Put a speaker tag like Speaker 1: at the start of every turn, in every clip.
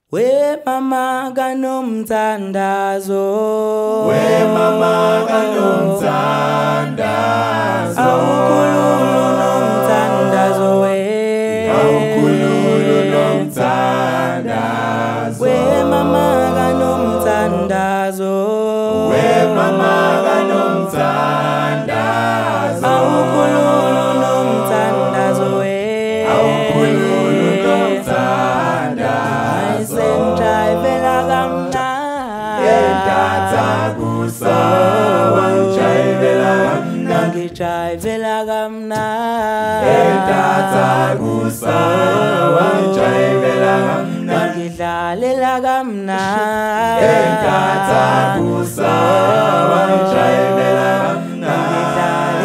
Speaker 1: We mama kanomthandazo,
Speaker 2: we mama kanomthandazo,
Speaker 1: awukhululu nomthandazo we,
Speaker 2: awukhululu nomthandazo,
Speaker 1: we mama kanomthandazo,
Speaker 2: we mama kanomthandazo,
Speaker 1: awukhululu nomthandazo we,
Speaker 2: awukhululu nomthandazo.
Speaker 1: Ngijayivela kamnandi,
Speaker 2: Edatha kusawa ngijayivela kamnandi,
Speaker 1: ngidlalela kamnandi,
Speaker 2: edatha kusawa ngijayivela kamnandi,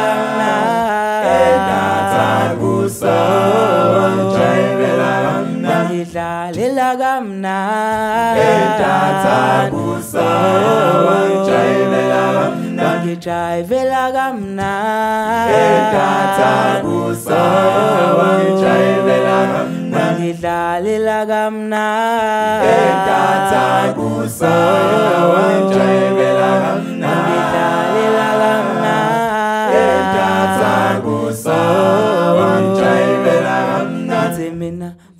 Speaker 2: edatha kusawa ngijayivela kamnandi,
Speaker 1: ngidlalela kamnandi,
Speaker 2: edatha kusawa ngijayivela kamnandi,
Speaker 1: ngijayivela kamnandi,
Speaker 2: edatha kusawa ngijayivela kamnandi,
Speaker 1: ngidlalela kamnandi,
Speaker 2: edatha kusawa ngijayivela kamnandi,
Speaker 1: ngidlalela kamnandi,
Speaker 2: edatha kusawa ngijayivela kamnandi.
Speaker 1: mina